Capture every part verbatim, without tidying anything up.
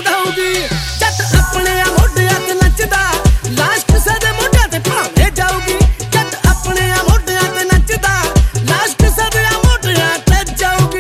ਵਧਾਊਗੀ। ਜੱਟ ਆਪਣੇ ਆ ਮੋਢਿਆਂ ਤੇ ਨੱਚਦਾ, ਲਾਸ਼ ਕਿਸੇ ਦੇ ਮੋਢਿਆਂ ਤੇ ਭਾਵੇਂ ਜਾਊਗੀ। ਜੱਟ ਆਪਣੇ ਆ ਮੋਢਿਆਂ ਤੇ ਨੱਚਦਾ, ਲਾਸ਼ ਕਿਸੇ ਦੇ ਮੋਢਿਆਂ ਤੇ ਜਾਊਗੀ।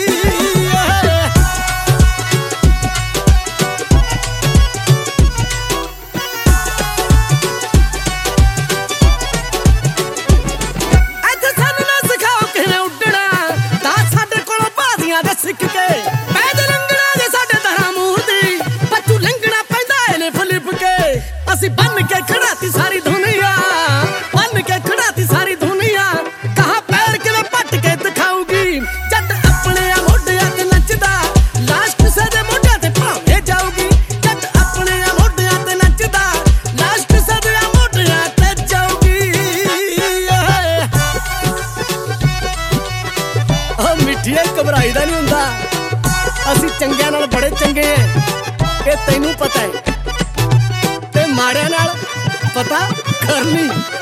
ਸਿੱਖ ਕੇ ਪੈਦਲ ਲੰਘਣਾ ਜੇ ਸਾਡੇ ਦਰਾਂ ਮੂੰਹ ਦੀ, ਬੱਚੂ ਲੰਘਣਾ ਪੈਂਦਾ ਇਹਨੇ ਫਲਿਪ ਕੇ। ਅਸੀਂ ਬੰਨ ਕੇ ਖੜਾਤੀ ਸਾਰੀ ਦੁਨੀਆ, ਬੰਨ ਕੇ ਖੜਾਤੀ ਸਾਰੀ ਦੁਨੀਆ, ਕਹਾਂ ਪੈਰ ਕਿਵੇਂ ਪੱਟ ਕੇ ਦਿਖਾਊਗੀ। ਜੱਟ ਆਪਣੇ ਆ ਮੋਢਿਆਂ ਤੇ ਨੱਚਦਾ, ਲਾਸ਼ ਕਿਸੇ ਦੇ ਮੋਢਿਆਂ ਤੇ ਭਾਵੇਂ ਜਾਊਗੀ। ਜੱਟ ਆਪਣੇ ਆ ਮੋਢਿਆਂ ਤੇ ਨੱਚਦਾ, ਲਾਸ਼ ਕਿਸੇ ਦੇ ਮੋਢਿਆਂ ਤੇ ਜਾਊਗੀ। ਓ ਮਿੱਠੀਏ ਘਬਰਾਈ ਦਾ ਨਹੀਂ ਹੁੰਦਾ, ਅਸੀਂ ਚੰਗਿਆਂ ਨਾਲ ਬੜੇ ਚੰਗੇ ਐ, ਇਹ ਤੈਨੂੰ ਪਤਾ ਹੈ, ਤੇ ਮਾੜਿਆਂ ਨਾਲ ਪਤਾ ਕਰਨੀ।